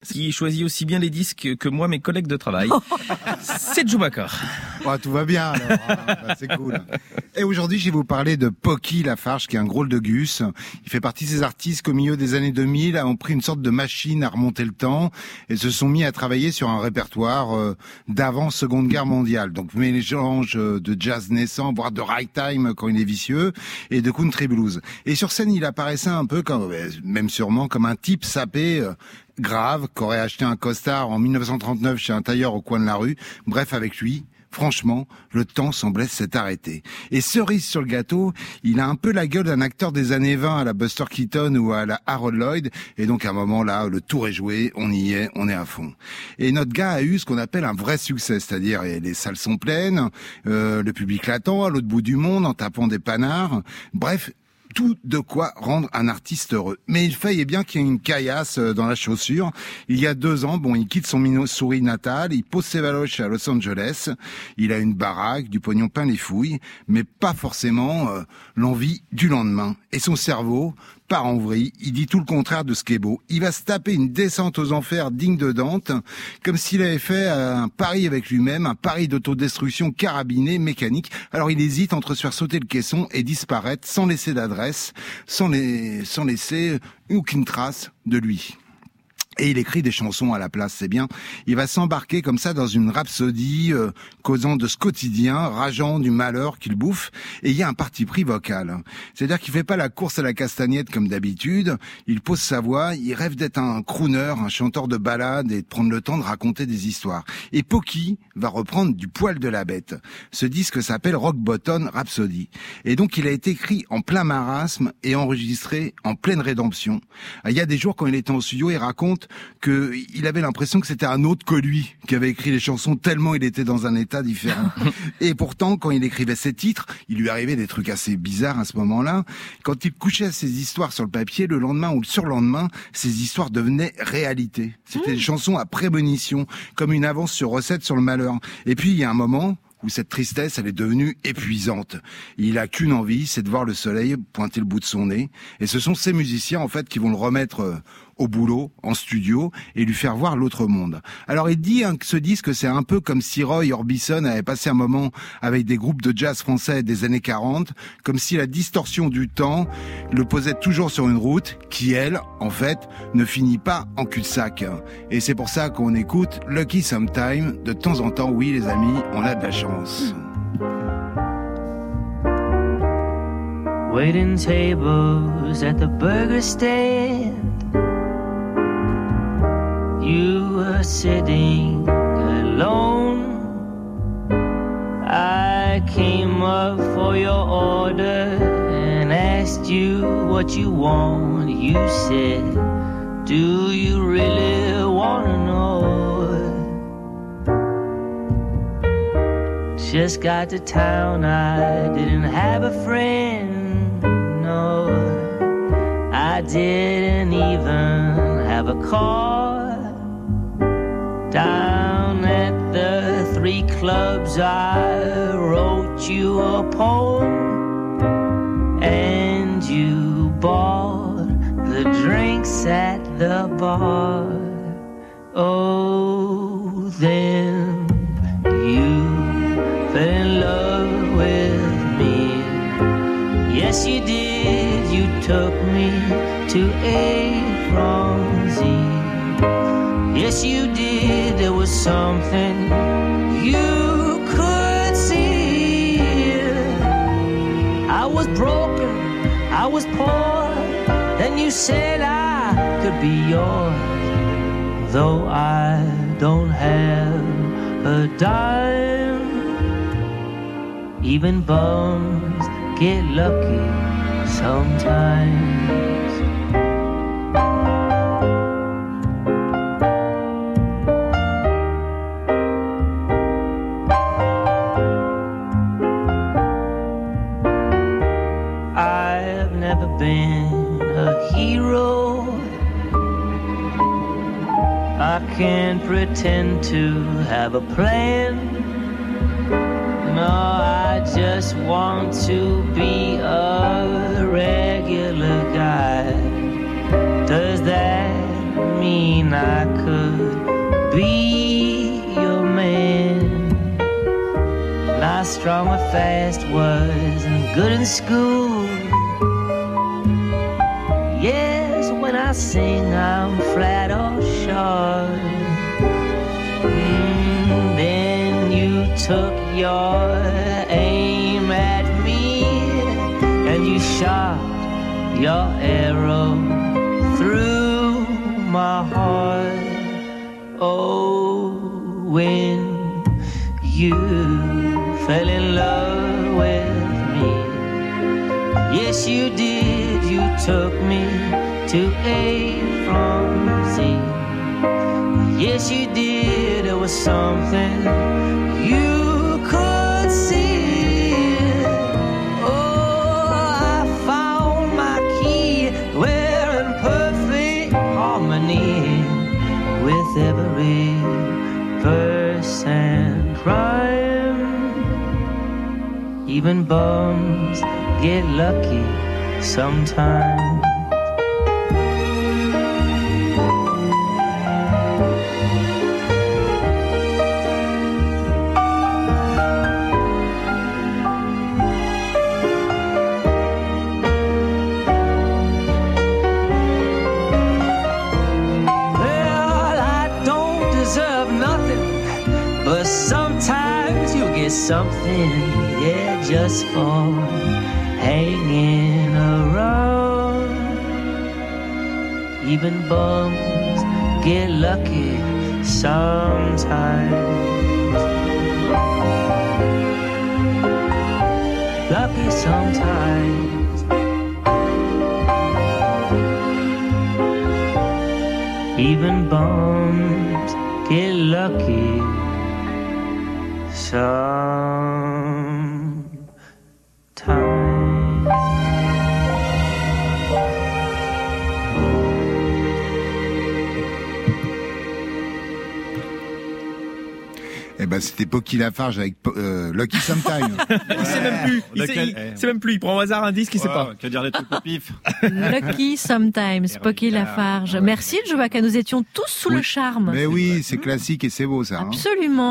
Qui choisit aussi bien les disques que moi, mes collègues de travail. C'est Djoubakar. Oh, tout va bien alors, hein. C'est cool. Et aujourd'hui, je vais vous parler de Pocky Lafarge, qui est un gros de Gus. Il fait partie de ces artistes qu'au milieu des années 2000 ont pris une sorte de machine à remonter le temps et se sont mis à travailler sur un répertoire d'avant Seconde Guerre mondiale. Donc mélange de jazz naissant, voire de ragtime quand il est vicieux, et de country blues. Et sur scène, il apparaissait un peu comme, même sûrement, comme un type sapé grave, qu'aurait acheté un costard en 1939 chez un tailleur au coin de la rue. Bref, avec lui, franchement, le temps semblait s'être arrêté. Et cerise sur le gâteau, il a un peu la gueule d'un acteur des années 20 à la Buster Keaton ou à la Harold Lloyd. Et donc, à un moment là, le tour est joué, on y est, on est à fond. Et notre gars a eu ce qu'on appelle un vrai succès, c'est-à-dire les salles sont pleines, le public l'attend à l'autre bout du monde en tapant des panards. Bref, tout de quoi rendre un artiste heureux. Mais il faillait bien qu'il y ait une caillasse dans la chaussure. Il y a 2 ans, il quitte son Missouri natal, il pose ses valoches à Los Angeles, il a une baraque, du pognon plein les fouilles, mais pas forcément l'envie du lendemain. Et son cerveau part en vrille, il dit tout le contraire de ce qui est beau. Il va se taper une descente aux enfers digne de Dante, comme s'il avait fait un pari avec lui-même, un pari d'autodestruction carabinée, mécanique. Alors il hésite entre se faire sauter le caisson et disparaître sans laisser d'adresse, sans laisser aucune trace de lui. Et il écrit des chansons à la place, c'est bien. Il va s'embarquer comme ça dans une rhapsodie, causant de ce quotidien, rageant du malheur qu'il bouffe. Et il y a un parti pris vocal. C'est-à-dire qu'il fait pas la course à la castagnette comme d'habitude. Il pose sa voix, il rêve d'être un crooner, un chanteur de ballades et de prendre le temps de raconter des histoires. Et Pocky va reprendre du poil de la bête. Ce disque s'appelle Rock Bottom Rhapsody. Et donc il a été écrit en plein marasme et enregistré en pleine rédemption. Il y a des jours quand il était en studio, il raconte qu'il avait l'impression que c'était un autre que lui qui avait écrit les chansons tellement il était dans un état différent. Et pourtant, quand il écrivait ses titres, il lui arrivait des trucs assez bizarres à ce moment-là. Quand il couchait ses histoires sur le papier, le lendemain ou le surlendemain, ces histoires devenaient réalité. C'était des chansons à prémonition, comme une avance sur recette sur le malheur. Et puis, il y a un moment où cette tristesse, elle est devenue épuisante. Il a qu'une envie, c'est de voir le soleil pointer le bout de son nez. Et ce sont ces musiciens, en fait, qui vont le remettre au boulot, en studio, et lui faire voir l'autre monde. Alors il dit que ce disque, c'est un peu comme si Roy Orbison avait passé un moment avec des groupes de jazz français des années 40, comme si la distorsion du temps le posait toujours sur une route qui, elle, en fait, ne finit pas en cul-de-sac. Et c'est pour ça qu'on écoute Lucky Sometime. De temps en temps, oui les amis, on a de la chance. Waiting tables at the burger stand. You were sitting alone. I came up for your order and asked you what you want. You said, do you really want to know? Just got to town, I didn't have a friend. No, I didn't even have a car. Down at the 3 clubs I wrote you a poem, and you bought the drinks at the bar. Oh, then you fell in love with me. Yes, you did, you took me to A from Z. Yes, you did, there was something you could see. I was broken, I was poor, then you said I could be yours. Though I don't have a dime, even bums get lucky sometimes. Been a hero. I can't pretend to have a plan. No, I just want to be a regular guy. Does that mean mean I could be your man. Not strong or fast, wasn't good in school. Yes, when I sing I'm flat or short. Then you took your aim at me and you shot your arrow through my heart. Oh, when you fell in love with me, yes you did, you took me to A from Z. Yes you did, it was something you could see. Oh, I found my key, we're in perfect harmony with every verse and rhyme. Even bums get lucky sometimes. But sometimes you get something, yeah, just for hanging around. Even bums get lucky sometimes. Lucky sometimes. Even bums get lucky sometime. Eh ben, c'était Pocky Lafarge avec Lucky Sometime. Il sait même plus. Il sait même plus. Il prend au hasard un disque, il sait pas. Que dire des trucs au pif. Lucky Sometimes, Pocky Lafarge. Merci, Joachim, nous étions tous sous le charme. Mais oui, c'est classique et c'est beau ça. Absolument.